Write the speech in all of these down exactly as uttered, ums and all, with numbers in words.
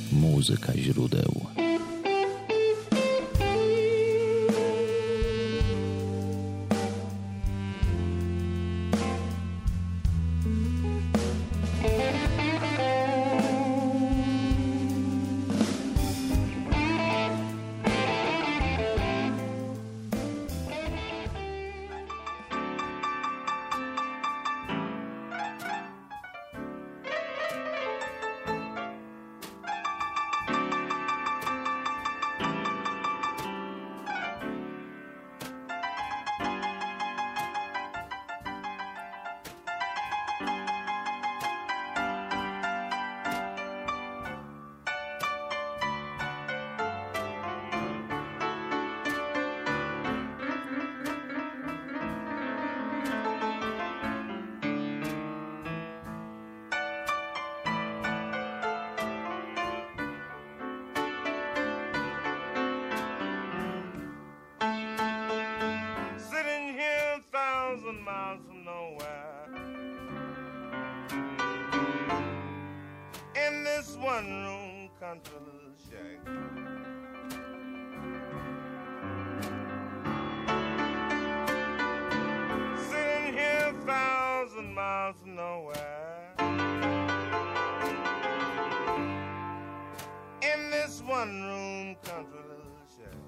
Muzyka źródeł. Miles from nowhere, in this one room country little shack, sitting here a thousand miles from nowhere, in this one room country little shack.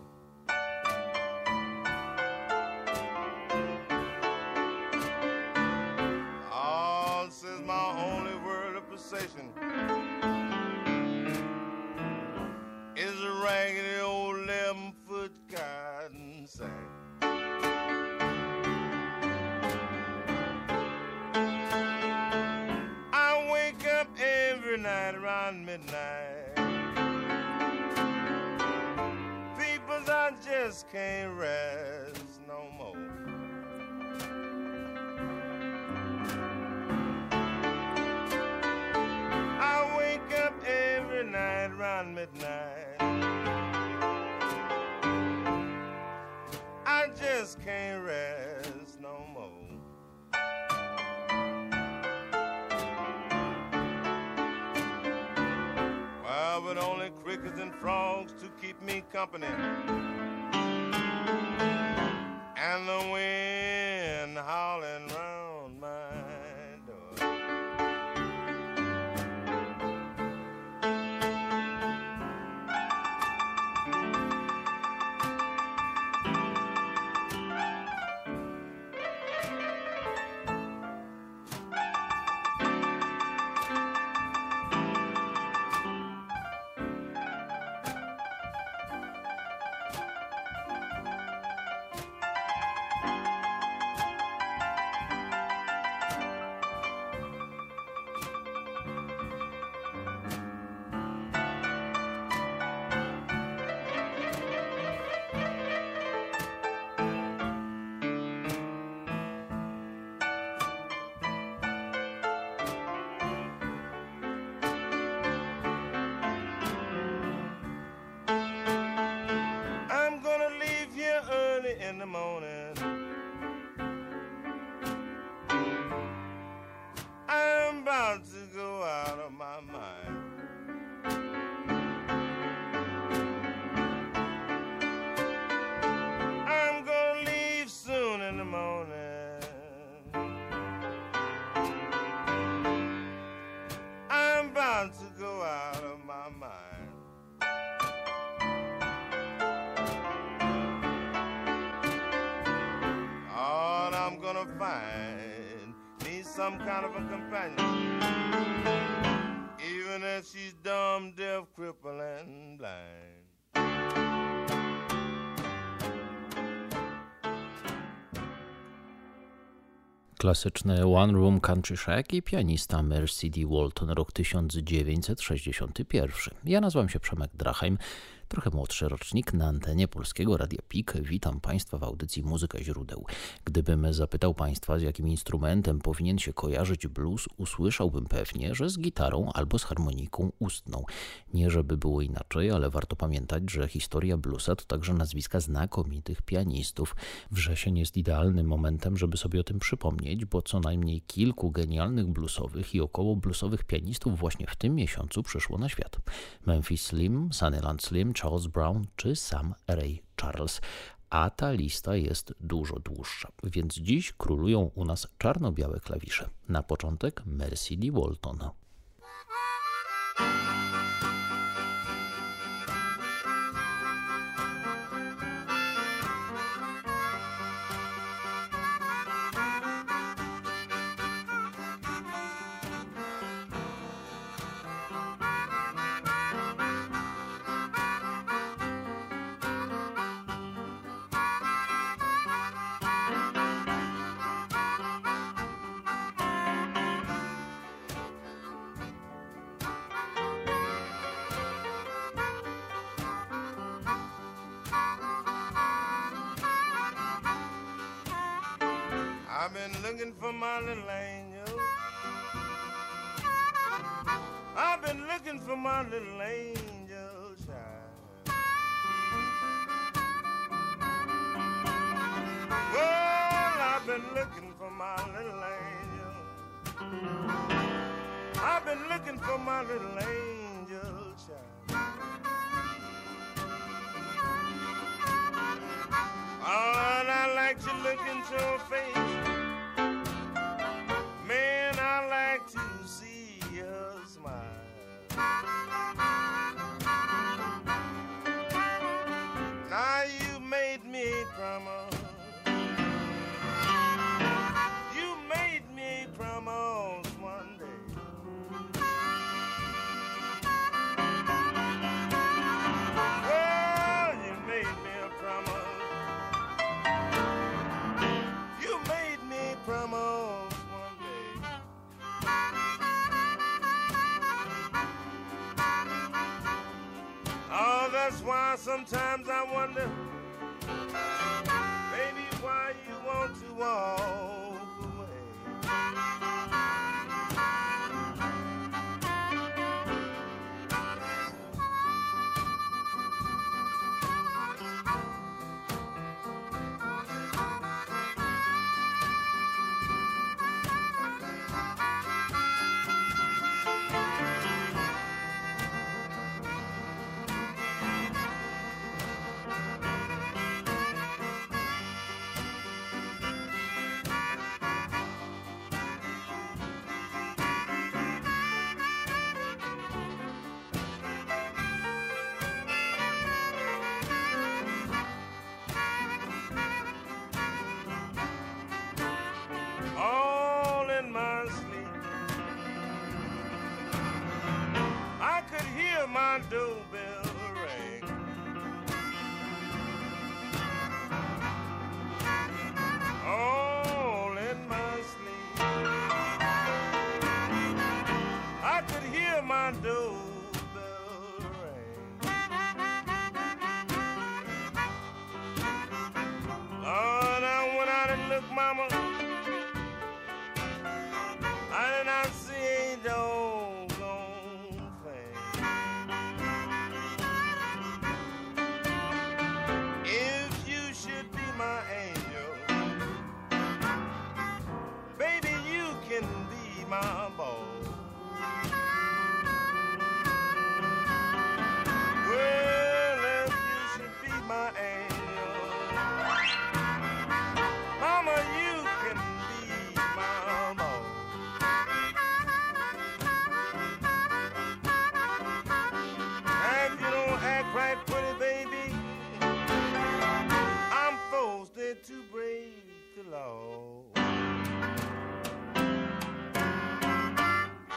Says my only word of possession is a raggedy old eleven-foot cotton sack. I wake up every night around midnight. Peoples, I just can't rest no more. Every night around midnight, I just can't rest no more. Well, but only crickets and frogs to keep me company, and the wind howling round my door. In the morning, I'm about to go out of my mind. I'm gonna leave soon in the morning. I'm about to go out of my mind. I'm gonna find me some kind of a companion, even if she's dumb, deaf, crippled, and blind. Klasyczny One Room Country Shack i pianista Mercy D. Walton, rok tysiąc dziewięćset sześćdziesiąty pierwszy. Ja nazywam się Przemek Drachheim. trochę młodszy rocznik na antenie Polskiego Radia P I K. Witam Państwa w audycji Muzyka Źródeł. Gdybym zapytał Państwa, z jakim instrumentem powinien się kojarzyć blues, usłyszałbym pewnie, że z gitarą albo z harmoniką ustną. Nie żeby było inaczej, ale warto pamiętać, że historia bluesa to także nazwiska znakomitych pianistów. Wrzesień jest idealnym momentem, żeby sobie o tym przypomnieć, bo co najmniej kilku genialnych bluesowych i około bluesowych pianistów właśnie w tym miesiącu przyszło na świat. Memphis Slim, Sunnyland Slim, Charles Brown czy sam Ray Charles. A ta lista jest dużo dłuższa, więc dziś królują u nas czarno-białe klawisze. Na początek Mercy Lee Walton. I've been looking for my little angel. I've been looking for my little angel child. Well, I've been looking for my little angel. I've been looking for my little angel child. Oh, and I like to look into her face. Man, I like to see her smile. Now you made me a promise. You made me a promise one day. Well, you made me a promise. You made me a promise one day. Oh, that's why sometimes I wonder, baby, why you want to walk away. All in my sleep, I could hear my doorbell ring. All in my sleep, I could hear my doorbell ring. Lord, I went out and looked, mama. I did not see a doggone thing. If you should be my angel, baby, you can be my boy. Well, if you should be my angel, mama, you can be my boy. If you don't act right, pretty baby, I'm forced to break the law.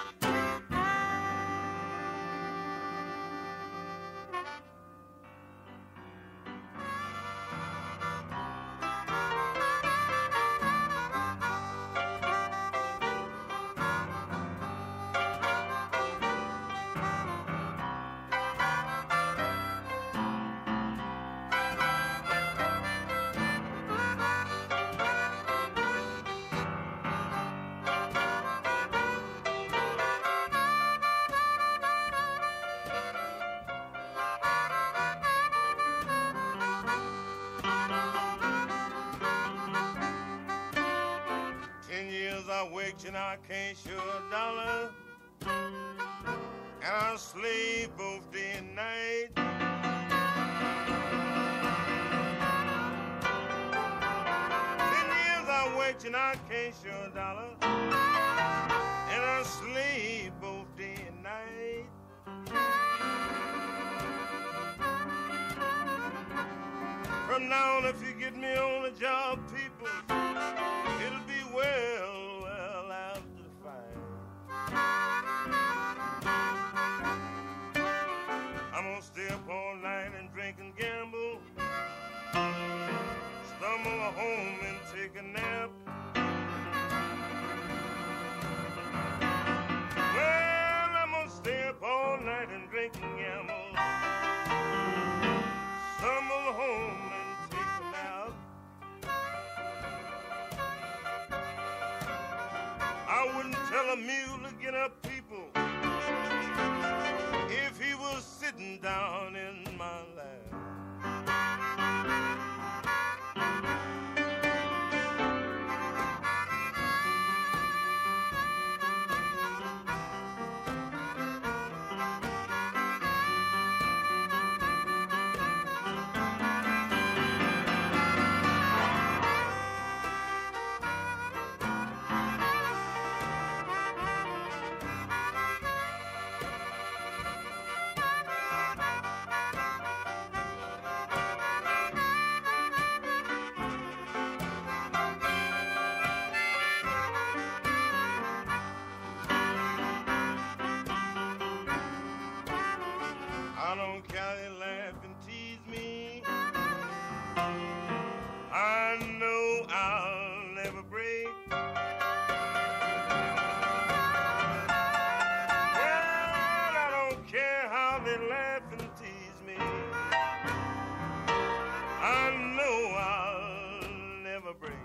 I wait and I can't show a dollar, and I slave both day and night. Ten years I wait and I can't show a dollar, and I slave both day and night. From now on, if you get me on a job, people, it'll be well, well after the fight. I'm gonna stay up all night and drink and gamble, stumble home and take a nap. Well, I'm gonna stay up all night and drink and gamble, stumble home and take a nap. I wouldn't tell a mule to get up, people, if he was sitting down in my lap. I don't care they laugh and tease me, I know I'll never break. Well, I don't care how they laugh and tease me, I know I'll never break.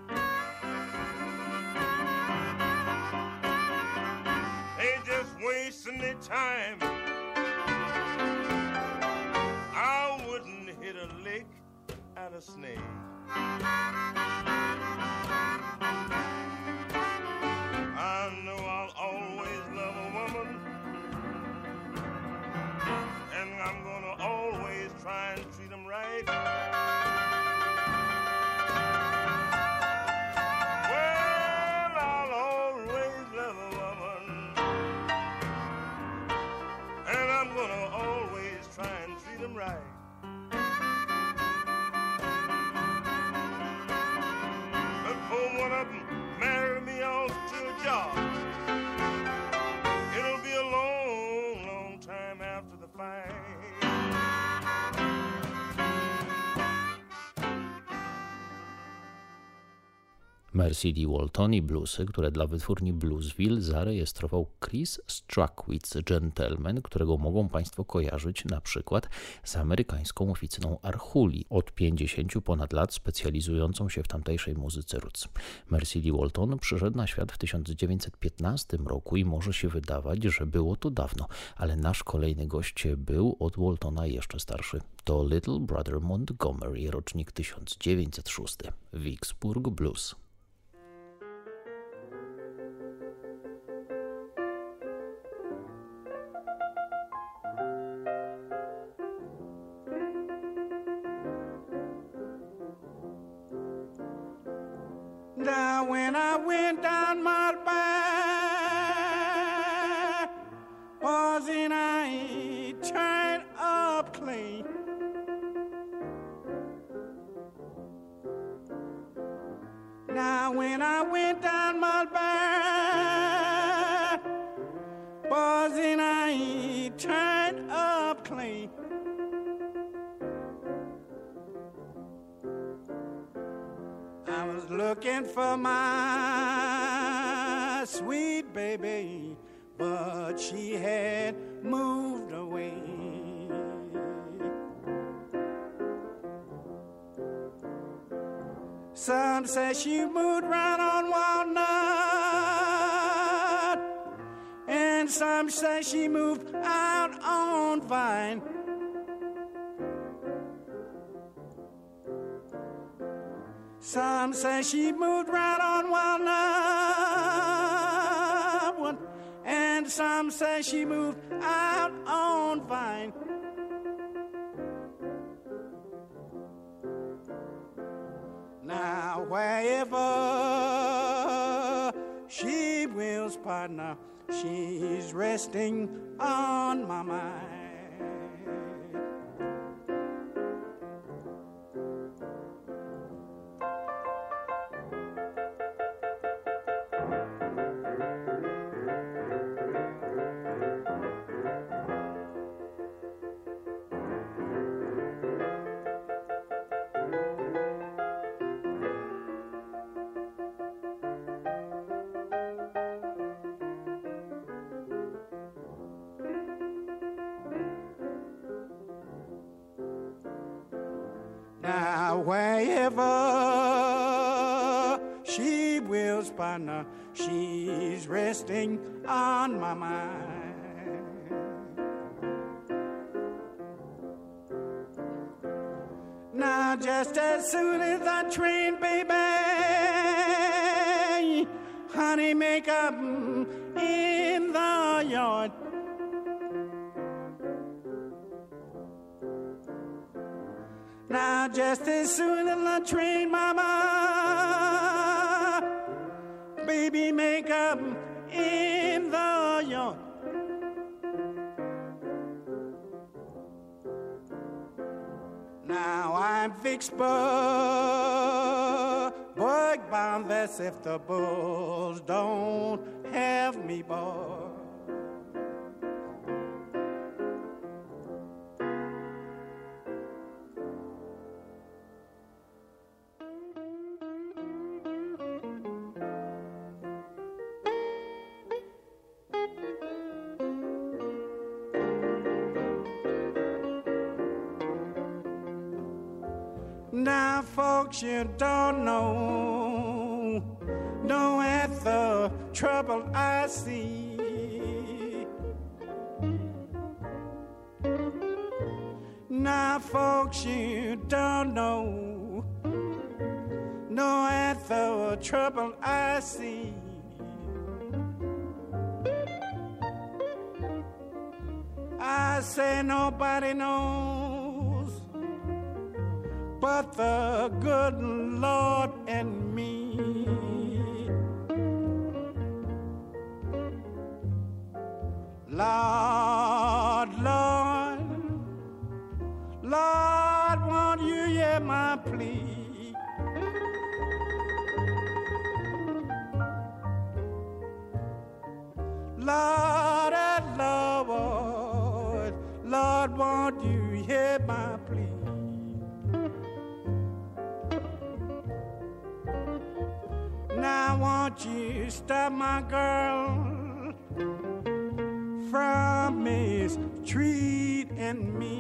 They just wasting their time, I wouldn't hit a lick at a snake. I know I'll always love a woman, and I'm gonna always try and treat them right. Well, I'll always love a woman, and I'm gonna always try and treat them right. Before one of them marry me off to a job, it'll be a long, long time after the fight. Mercy D. Walton i bluesy, które dla wytwórni Bluesville zarejestrował Chris Strachwitz Gentleman, którego mogą Państwo kojarzyć na przykład z amerykańską oficyną Arhuli, od pięćdziesięciu ponad lat specjalizującą się w tamtejszej muzyce roots. Mercy D. Walton przyszedł na świat w tysiąc dziewięćset piętnastym roku i może się wydawać, że było to dawno, ale nasz kolejny gość był od Waltona jeszcze starszy. To Little Brother Montgomery, rocznik tysiąc dziewięćset szósty, Vicksburg Blues. Now when I went down my back, wasn't I turned up clean? Now when I went down my back, wasn't I turned up clean? I was looking for my sweet baby, but she had moved away. Some say she moved right on Walnut, and some say she moved out on Vine. Some say she moved right on Walnut, say she moved out on Vine. Now wherever she wills, partner, she's resting on my mind. Now wherever she wills, partner, she's resting on my mind. Now just as soon as I train, baby, honey, make up in the yard. Now just as soon as I train, mama, baby, make up in the yard. Now I'm Vicksburg, Vicksburg bound, that's if the bulls don't have me, boy. Now, folks, you don't know, know at the trouble I see. Now, folks, you don't know, know at the trouble I see. I say nobody knows but the good Lord and me. Lord, Lord, Lord, won't you hear my plea? Lord, Lord, Lord, won't you hear my plea? Now won't you stop my girl from mistreating me?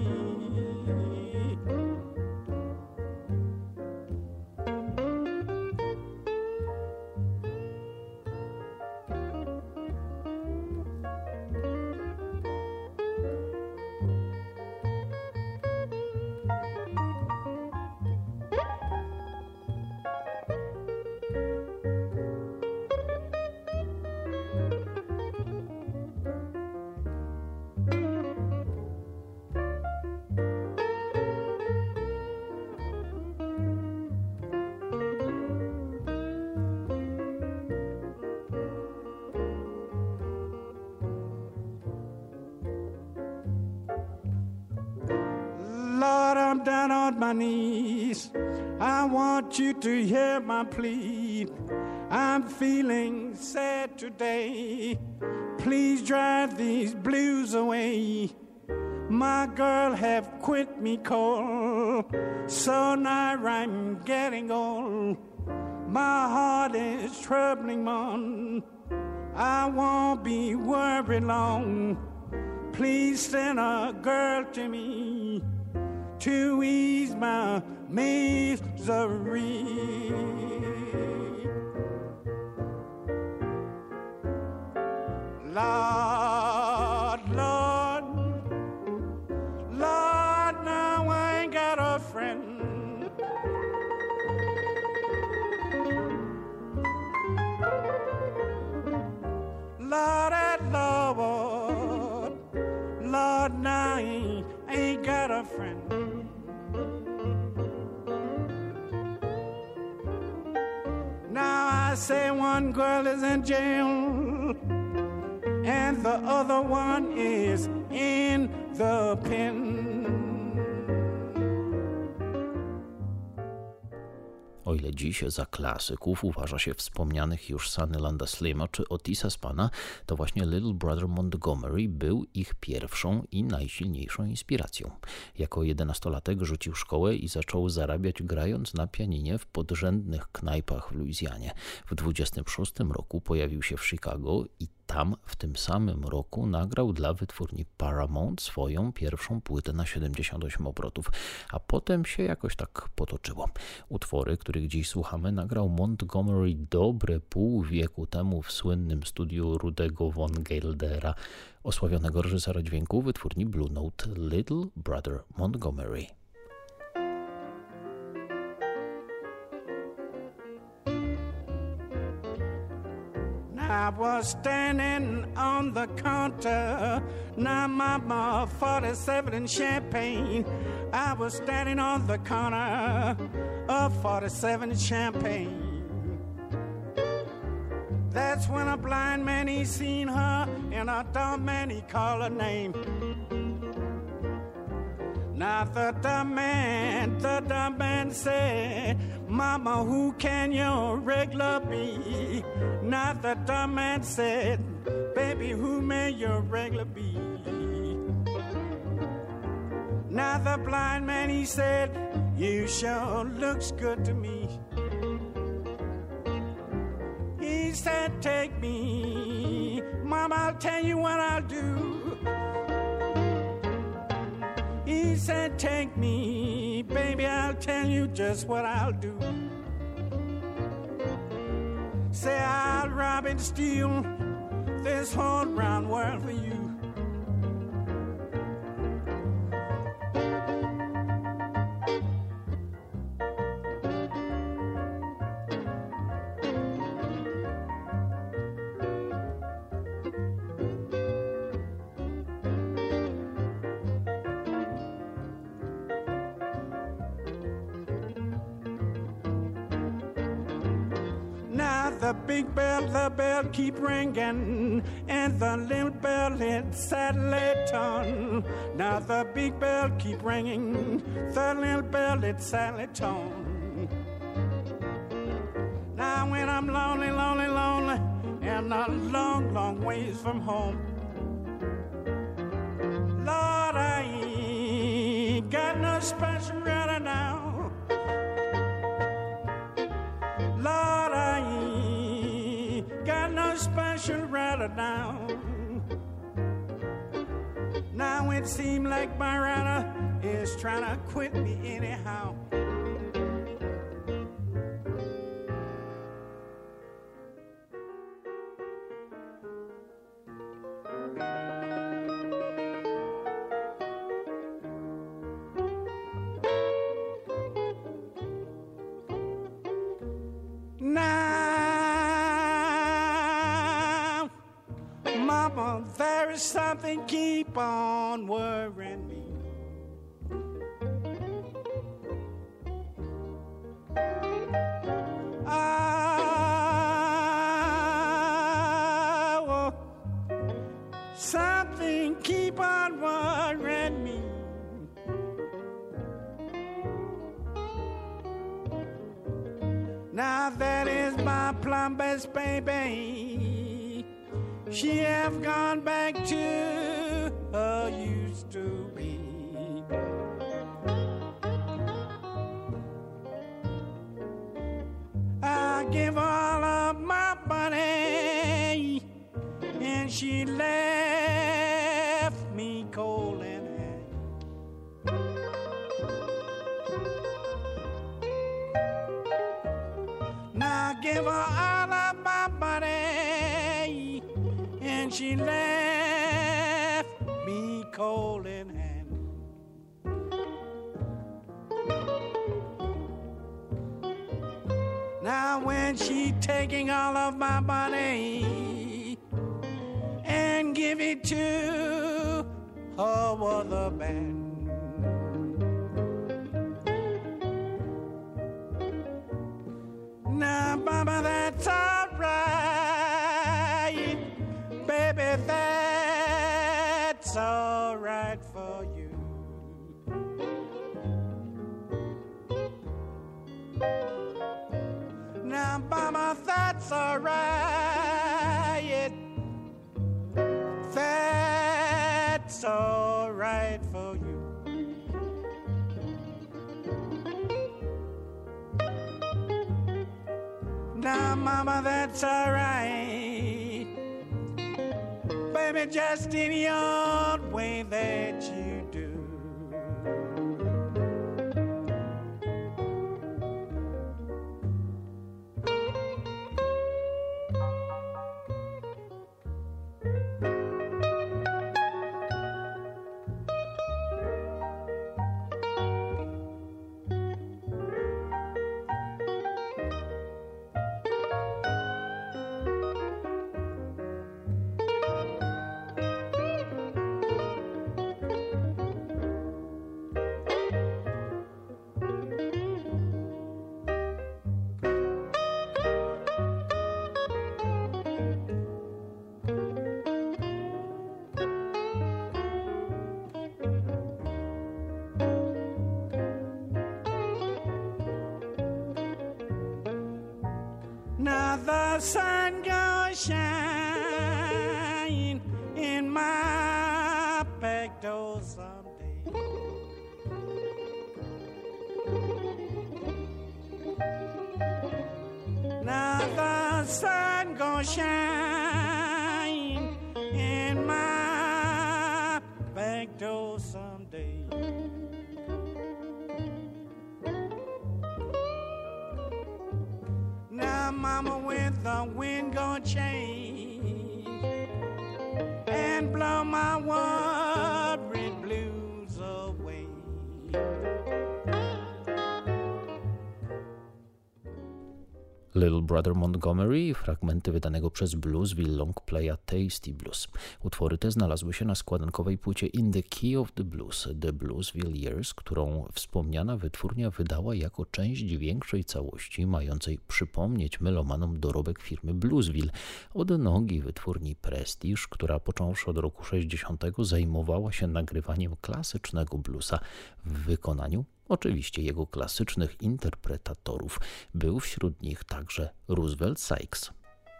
Lord, I'm down on my knees. I want you to hear my plea. I'm feeling sad today. Please drive these blues away. My girl have quit me cold, so now I'm getting old. My heart is troubling on. I won't be worried long. Please send a girl to me to ease my misery. Lord, Lord, Lord, now I ain't got a friend. Lord, Lord, I say one girl is in jail and the other one is in the pen. O ile dziś za klasyków uważa się wspomnianych już Sonnylanda Slima czy Otisa Spana, to właśnie Little Brother Montgomery był ich pierwszą i najsilniejszą inspiracją. Jako jedenastolatek rzucił szkołę i zaczął zarabiać grając na pianinie w podrzędnych knajpach w Luizjanie. W dwudziestym szóstym roku pojawił się w Chicago i tam w tym samym roku nagrał dla wytwórni Paramount swoją pierwszą płytę na siedemdziesiąt osiem obrotów, a potem się jakoś tak potoczyło. Utwory, których dziś słuchamy, nagrał Montgomery dobre pół wieku temu w słynnym studiu Rudego von Geldera, osławionego reżysera dźwięku wytwórni Blue Note, Little Brother Montgomery. I was standing on the counter, now mama forty-seven in Champagne. I was standing on the corner of forty-seven in Champagne. That's when a blind man, he seen her, and a dumb man, he called her name. Now the dumb man, the dumb man said, Mama, who can your regular be? Now the dumb man said, baby, who may your regular be? Now the blind man, he said, you sure looks good to me. He said, take me, Mama, I'll tell you what I'll do. He said, take me, baby, I'll tell you just what I'll do. Say I'll rob and steal this whole round world for you. The big bell, the bell keep ringing, and the little bell it sadly tone. Now the big bell keep ringing, the little bell it sadly tone. Now when I'm lonely, lonely, lonely, and a long, long ways from home, Lord, I ain't got no special right now. Lord, I ain't got no special rider now. Now it seems like my rider is trying to quit me anyhow. Mama, there is something keep on worrying me. Oh, something keep on worrying me. Now that is my plum best baby. She have gone back to her used to be. I give all of my money, and she left me cold in hand. Now I give her all of my money, and she left me cold in hand. Now when she taking all of my money and give it to her other man. Now, Mama, that's all that's alright. That's alright for you. Now, mama, that's alright. Baby, just any old way that you do. Now the sun gonna shine in my back door someday. Now the sun gonna shine in my back door someday. Now, mama, when the wind gonna change and blow my worried blues away. Little Brother Montgomery, fragmenty wydanego przez Bluesville Longplaya Tasty Blues. Utwory te znalazły się na składankowej płycie In the Key of the Blues, The Bluesville Years, którą wspomniana wytwórnia wydała jako część większej całości, mającej przypomnieć melomanom dorobek firmy Bluesville, odnogi wytwórni Prestige, która począwszy od roku sześćdziesiątego zajmowała się nagrywaniem klasycznego bluesa w wykonaniu oczywiście jego klasycznych interpretatorów. Był wśród nich także Roosevelt Sykes.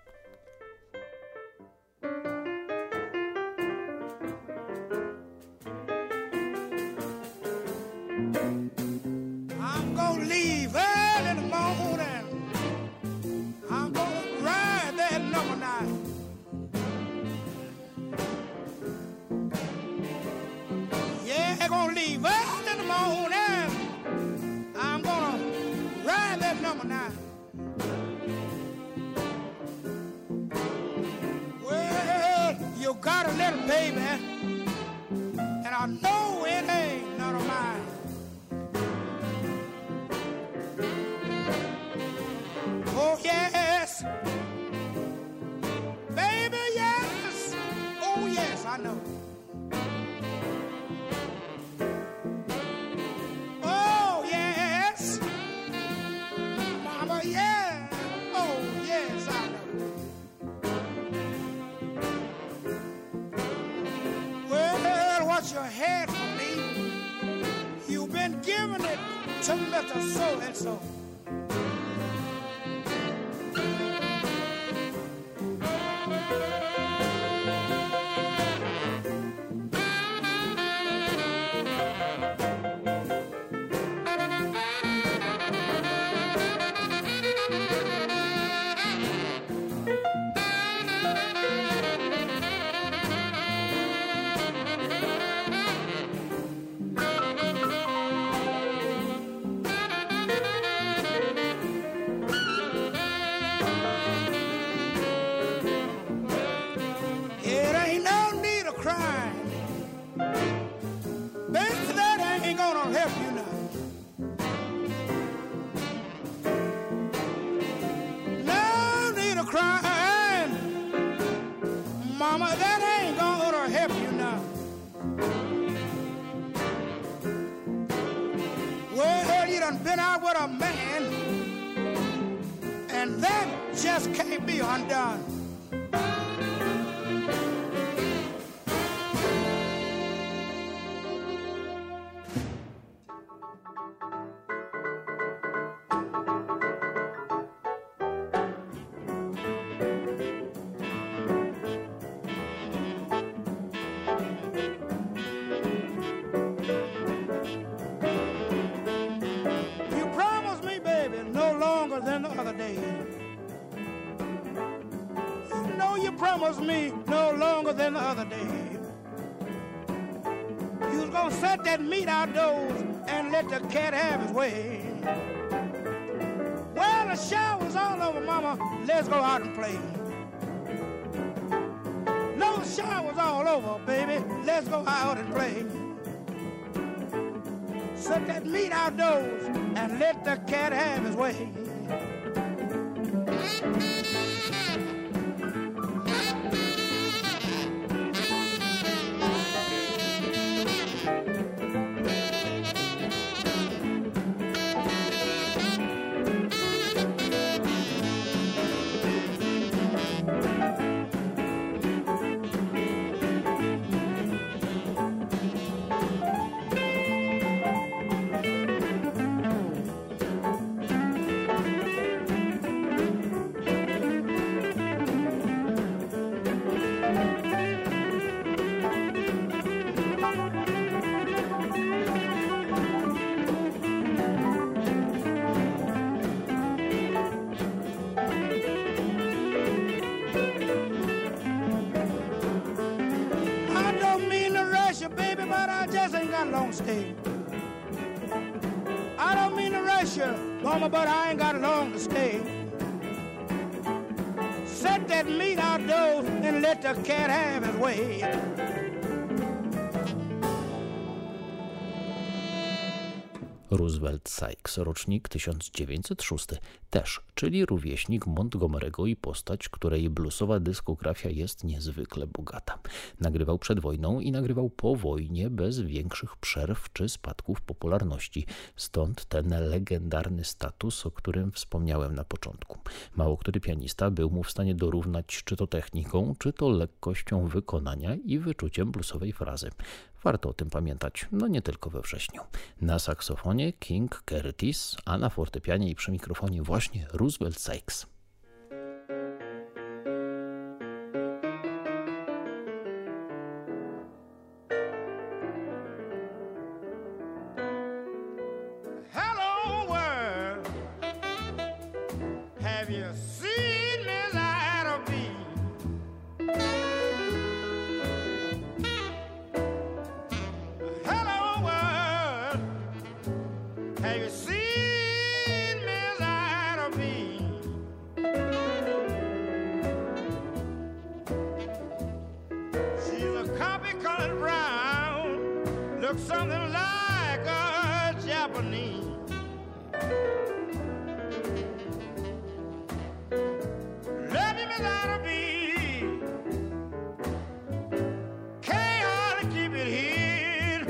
I'm gonna leave early in the morning. I'm gonna ride that number nine. Yeah, I'm gonna leave early in the morning. I'm gonna ride that number nine. Well, you got a little baby, and I know it ain't none of mine. Oh, yes. Baby, yes. Oh, yes, I know. Oh, yes. Mama, yeah. Oh, yes, I know. Well, what you had for me, you've been giving it to Mister So-and-so. Been out with a man, and that just can't be undone. you promised me no longer than the other day. You was gonna set that meat outdoors and let the cat have his way. Well, the shower's all over, mama. Let's go out and play. No, the shower's all over, baby. Let's go out and play. Set that meat outdoors and let the cat have his way. Long stay. I don't mean to rush you, mama, but I ain't got long to stay. Set that meat outdoors and let the cat have his way. Roosevelt Sykes, rocznik tysiąc dziewięćset szósty, też, czyli rówieśnik Montgomery'ego i postać, której bluesowa dyskografia jest niezwykle bogata. Nagrywał przed wojną i nagrywał po wojnie bez większych przerw czy spadków popularności. Stąd ten legendarny status, o którym wspomniałem na początku. Mało który pianista był mu w stanie dorównać czy to techniką, czy to lekkością wykonania i wyczuciem bluesowej frazy. Warto o tym pamiętać, no nie tylko we wrześniu. Na saksofonie King Curtis, a na fortepianie i przy mikrofonie właśnie Roosevelt Sykes. Hello world, have you seen me light of me? Have you seen me light of me? She's a copy-colored brown, looks something like a Japanese. Love you, Miss Ida B. Can't hardly keep it hid.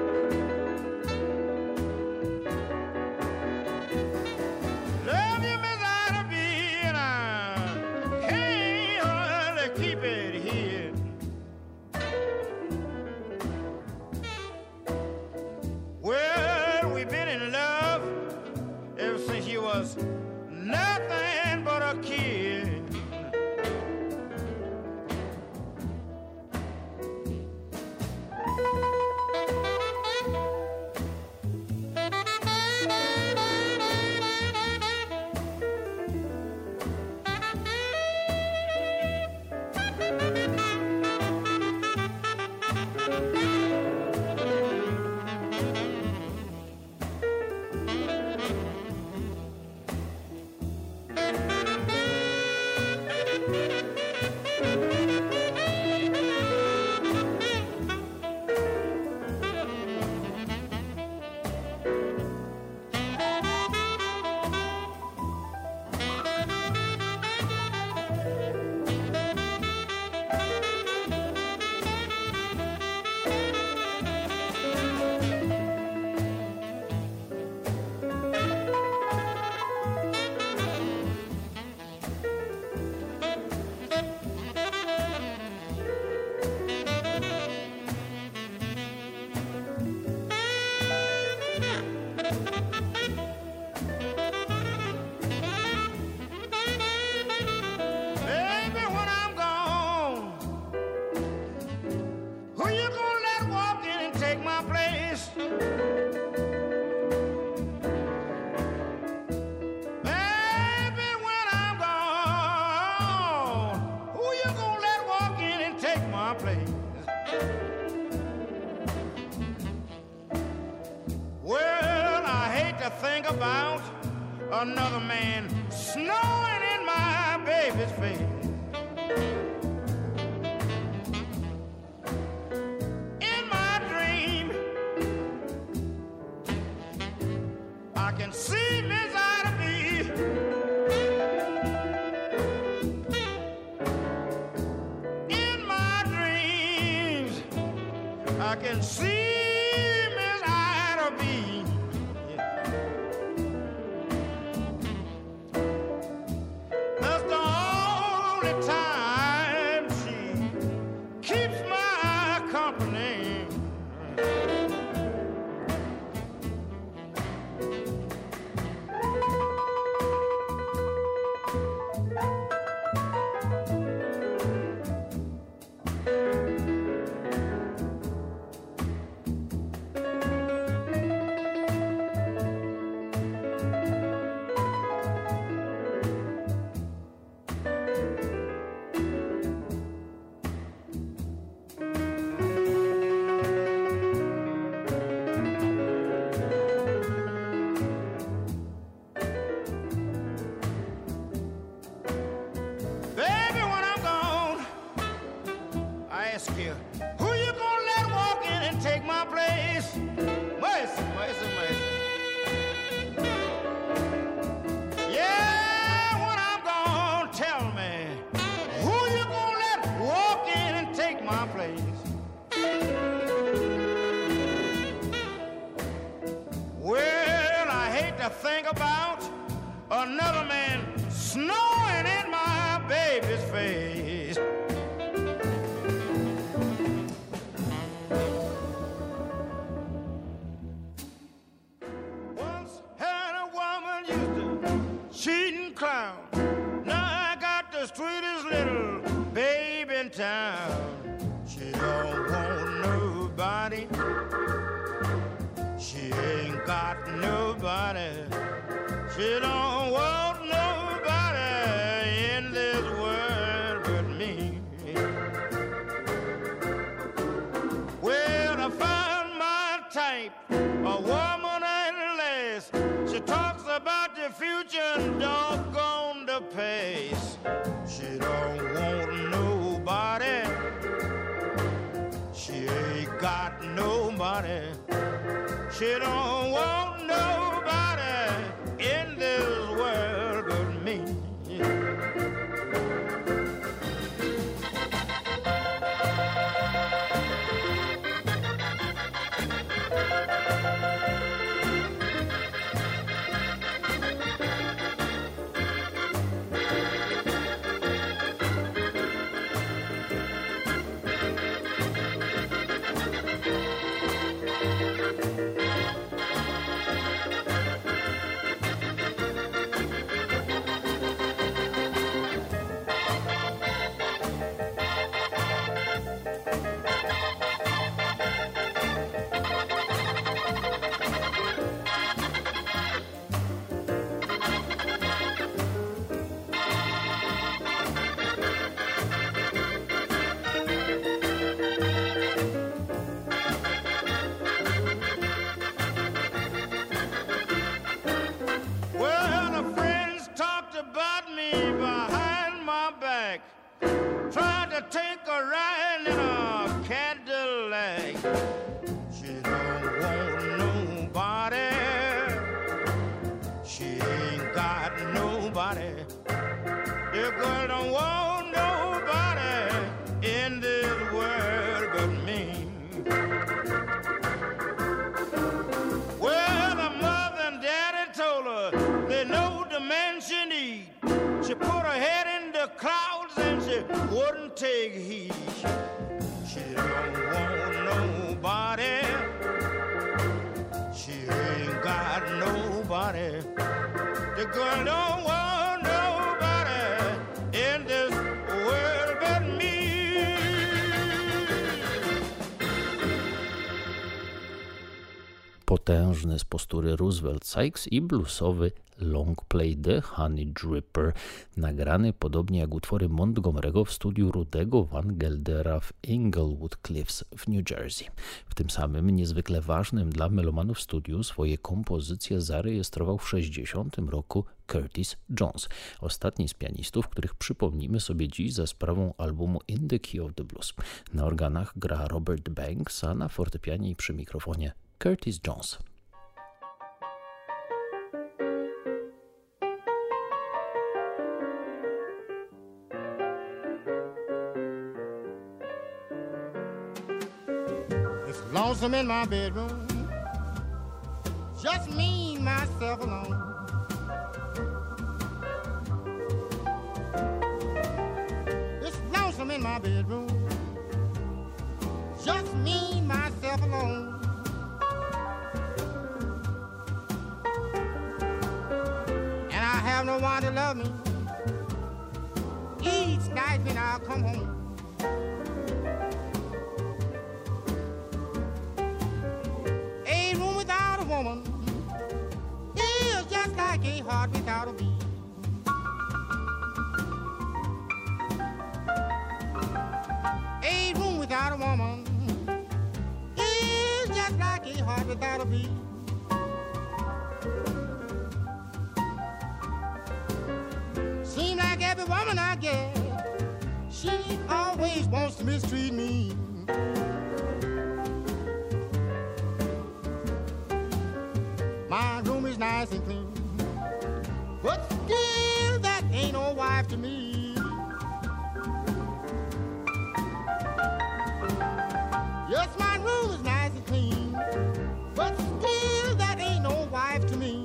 Love you, Miss Ida B, and I can't hardly keep it hid. Well, we've been in love ever since you was nothing but a kid. my place. Well, I hate to think about another man snowing in my baby's face. In my dream, I can see Miss Ida B. In my dreams, I can see Miss Ida B. That's the only time she keeps my company. Baby, when I'm gone, I ask you, who you gonna let walk in and take my place? Mercy, mercy, mercy. Yeah, when I'm gone, tell me, who you gonna let walk in and take my place? Well, I hate to think about another man snowing in my baby's face. Once had a woman used to cheat and clown. Now I got the sweetest little baby in town. She don't want nobody. She ain't got nobody. She don't want nobody in this world but me. Well, I found my type, a woman at last. She talks about the future and doggone the past. She don't want nobody. She ain't got nobody. She don't want nobody in this world but me. Well, the friends talked about me behind my back, tried to take a ride in a Cadillac. She don't want nobody. She ain't got nobody. The girl don't want nobody in this world but me. Well, the mother and daddy told her they know the man she need. She put her head in the clouds and she wouldn't take heed. She don't want nobody. She ain't got nobody. The girl don't want nobody in this world but me. potężny z postury Roosevelt Sykes i bluesowy longplay The Honey Dripper, nagrany podobnie jak utwory Montgomery'ego w studiu Rudego Van Geldera w Englewood Cliffs w New Jersey. W tym samym niezwykle ważnym dla melomanów studiu swoje kompozycje zarejestrował w sześćdziesiątym roku Curtis Jones, ostatni z pianistów, których przypomnimy sobie dziś za sprawą albumu In the Key of the Blues. Na organach gra Robert Banks, a na fortepianie i przy mikrofonie Curtis Jones. Lonesome in my bedroom, just me, myself alone. It's lonesome in my bedroom, just me, myself alone. And I have no one to love me each night when I come home. Woman is just like a heart without a beat. A room without a woman is just like a heart without a beat. Seems like every woman I get, she always wants to mistreat me. My room is nice and clean, but still that ain't no wife to me. Yes, my room is nice and clean, but still that ain't no wife to me.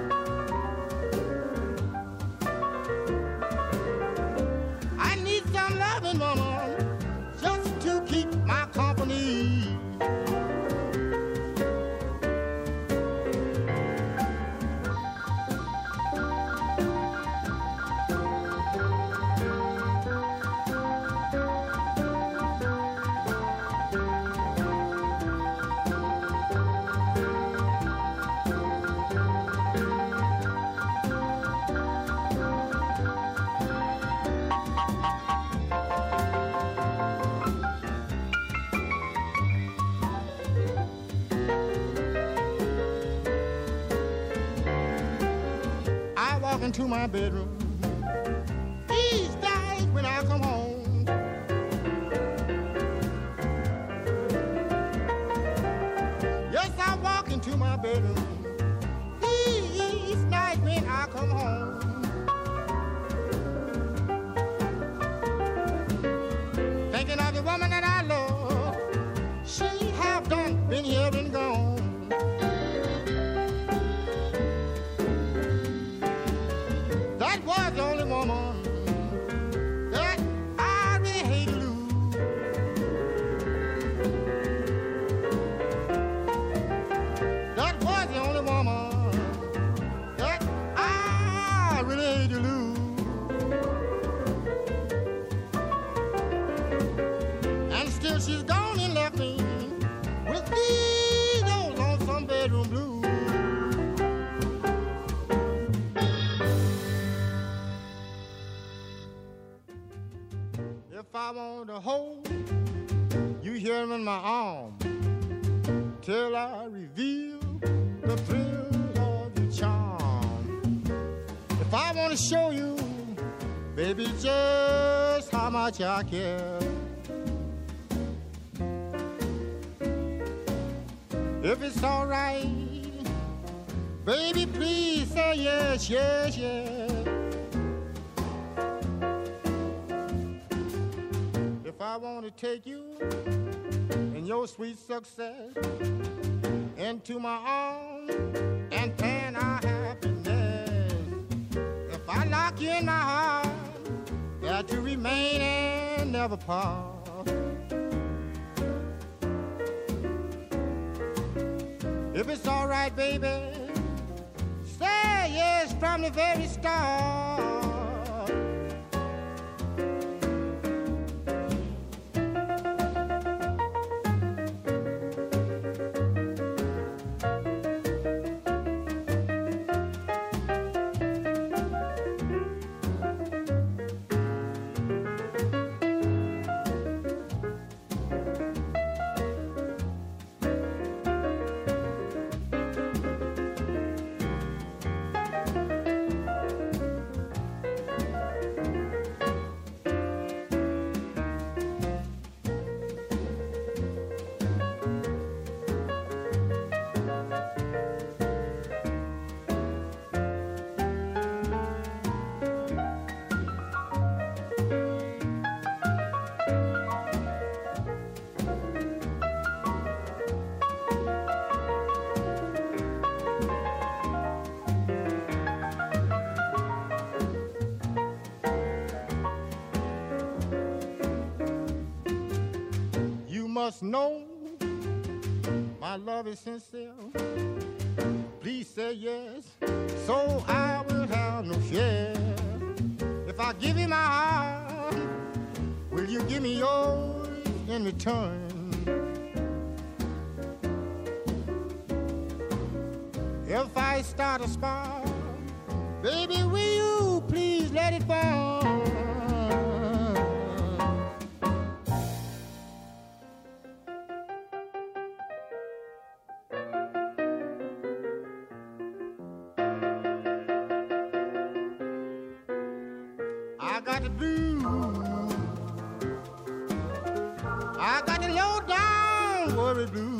I need some loving woman just to keep my company. Into my bedroom these days when I come home. Yes, I walk into my bedroom these nights when I come home. Thinking of the woman that I love, she have done been here and gone. That was the only woman that I really hate to lose. That was the only woman that I really hate to lose. And still she's gone and left me with these old lonesome bedroom blues. If I want to hold you here in my arms till I reveal the thrill of your charm. If I want to show you, baby, just how much I care. If it's all right, baby, please say yes, yes, yes. If I want to take you and your sweet success into my arms and plan our happiness, if I lock you in my heart, that you remain and never part. If it's all right, baby, say yes from the very start. must know my love is sincere. Please say yes, so I will have no fear. If I give you my heart, will you give me yours in return? If I start a spark, baby, will you please let it burn? I got the blues, I got the low down worry blues.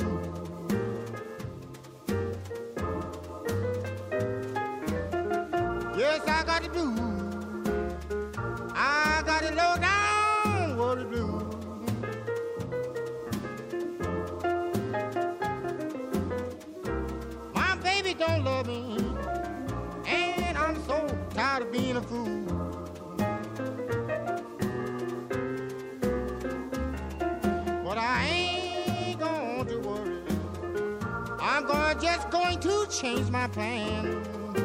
Yes, I got the blues, I got the low down worry blues. My baby don't love me, and I'm so tired of being a fool. I'm just going to change my plan.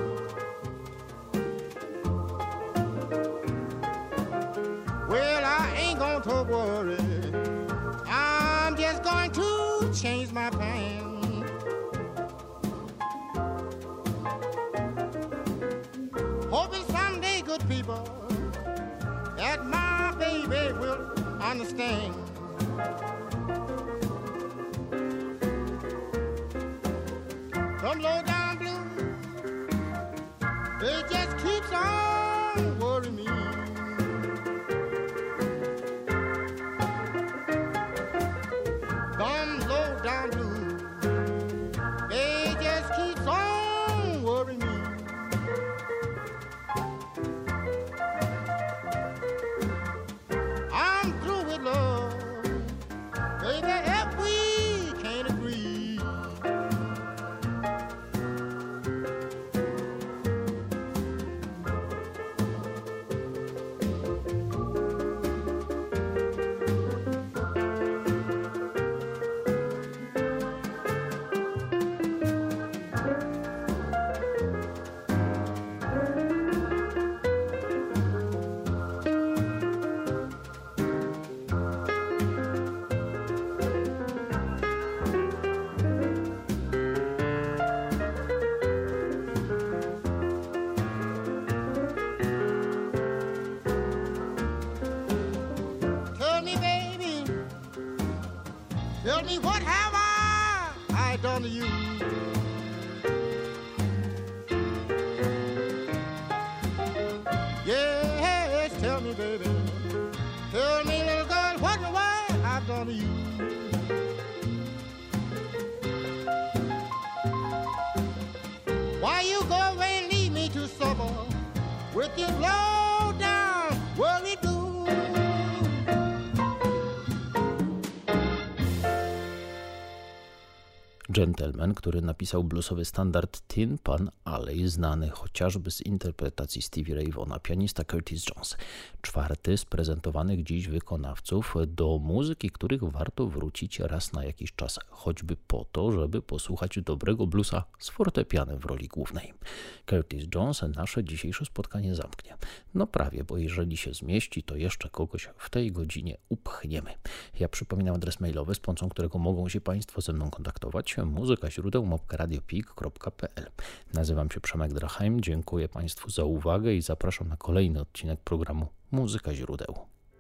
Well, I ain't going to worry. I'm just going to change my plan. Hoping someday, good people, that my baby will understand. Some low down blues, they just keeps on worrying me. Some low down blues, they just keeps on worrying me. I'm through with love, baby, if we can't agree. Tell me, what have I, I done to you? Yes, tell me, baby. Tell me, little girl, what in the world I've done to you? Why you go away and leave me to suffer with your low down worry blues? Gentleman, który napisał bluesowy standard Tin Pan Alley, znany chociażby z interpretacji Stevie Ray Vaughna, pianista Curtis Jones. Czwarty z prezentowanych dziś wykonawców do muzyki, których warto wrócić raz na jakiś czas, choćby po to, żeby posłuchać dobrego bluesa z fortepianem w roli głównej. Curtis Jones nasze dzisiejsze spotkanie zamknie. No prawie, bo jeżeli się zmieści, to jeszcze kogoś w tej godzinie upchniemy. Ja przypominam adres mailowy, z pomocą którego mogą się Państwo ze mną kontaktować. Muzyka źródeł małpka radiopik kropka p l. Nazywam się Przemek Drachheim, dziękuję Państwu za uwagę i zapraszam na kolejny odcinek programu Muzyka źródeł.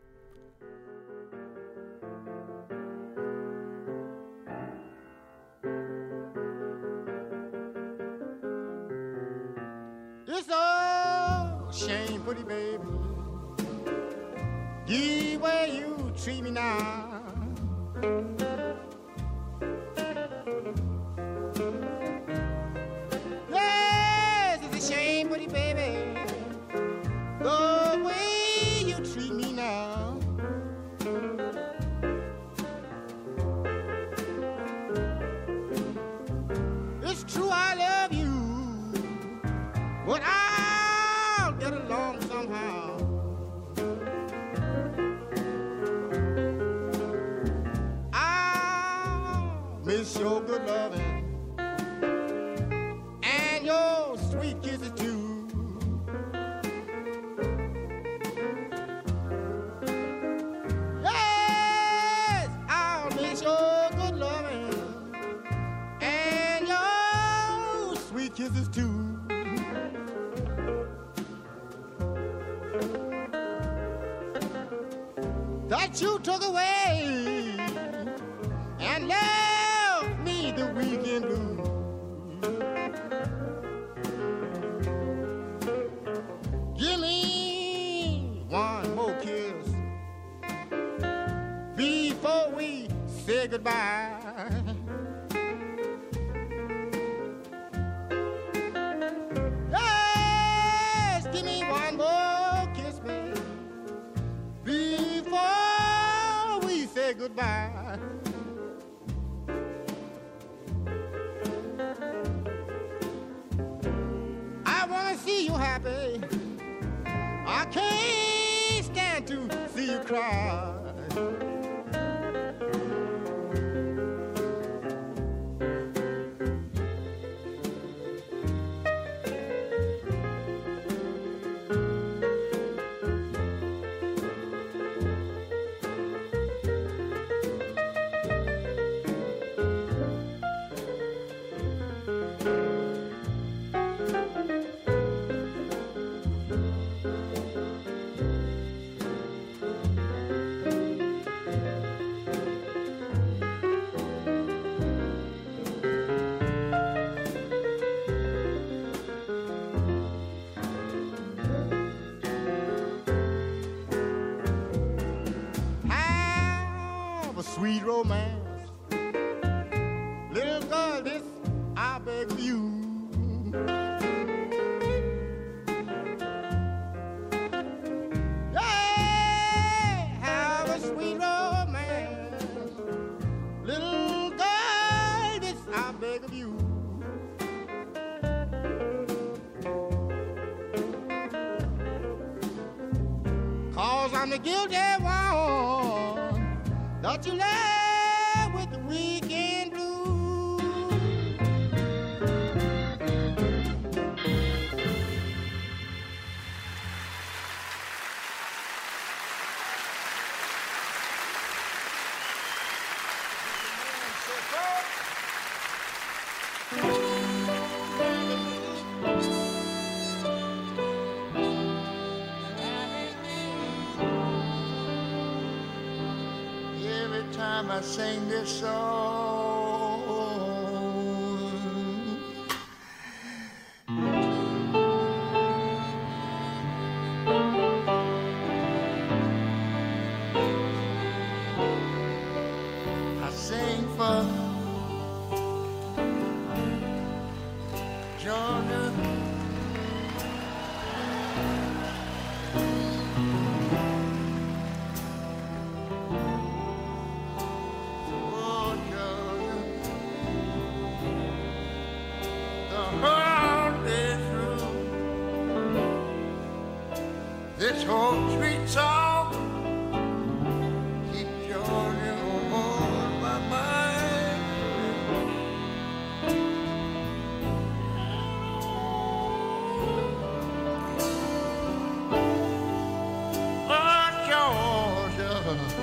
It's a shame, pretty baby, the way you treat me now. Shame, buddy, baby, the way you treat me now. It's true I love you, but I'll get along somehow. I that you took away and left me the weekend blues. Give me one more kiss before we say goodbye. Yes, give me one more kiss, baby, before we say goodbye. I wanna see you happy. I can't stand to see you cry. Sweet romance, little girl, this I beg of you. Yeah, have a sweet romance, little girl, this I beg of you. Cause I'm the guilty one that you left with the weekend blues. Time I sing this song, I sing for Georgia. This whole sweet song keeps Georgia on my mind. Oh, Georgia,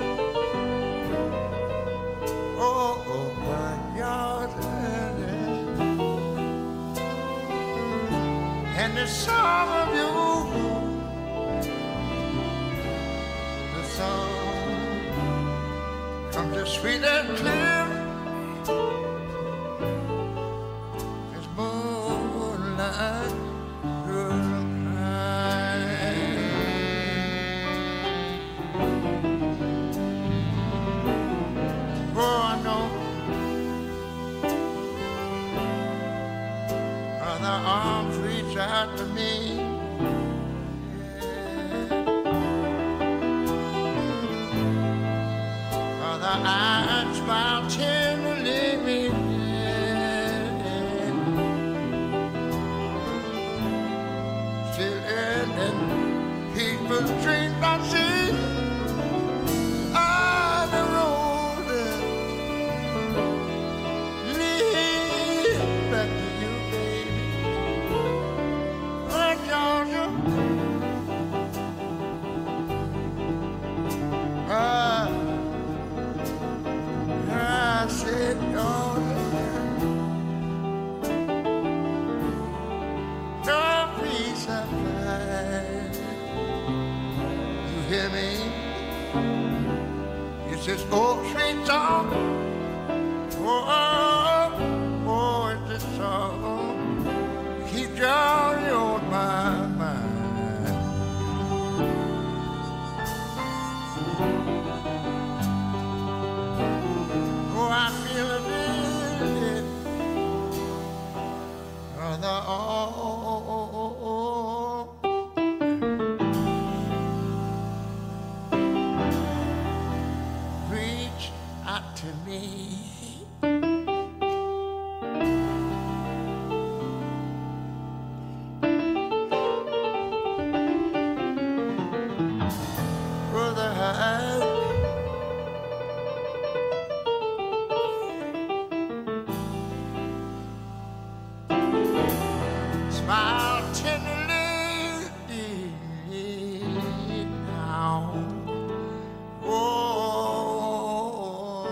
oh, oh, my Georgia, and the song of you. Comes as sweet and clear as moonlight through the night. Oh, I know other arms reach out to me. I smile tenderly, me. Still in people's dreams I see on the road lead back to you, baby. Oh, Georgia. Ah. I say It's this old sweet song. Oh, oh, oh, it's this song. Keep Georgia on my mind. Oh, I feel it really. Oh, the, oh, oh, oh, oh, oh. Reach out to me. Brother, smile tenderly now. Oh,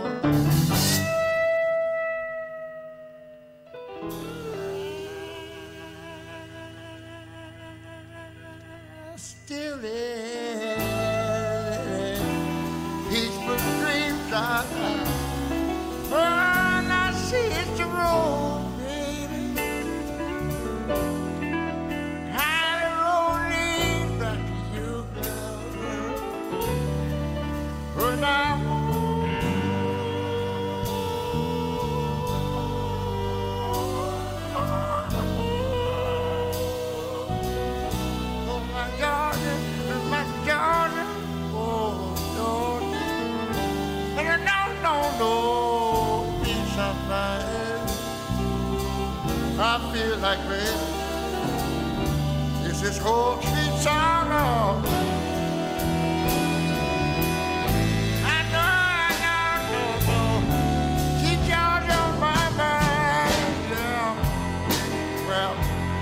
still there, peaceful dreams I when I see it's the road, baby. How the road leads back to you, girl. But I oh, my Georgia, my Georgia, oh, Georgia. And I don't know, no, it's sometimes I feel like this. It's this whole sweet song of I know, I know, no, no. Keep Georgia on my mind, yeah. Well,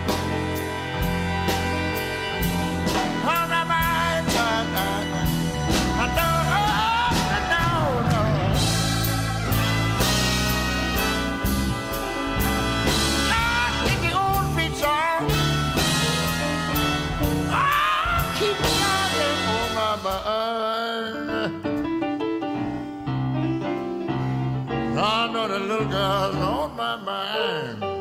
on my mind, I, I, I know, I know, no. Ah, keep the old sweet song. Ah, keep Georgia on my mind. I know the little girl's on my mind.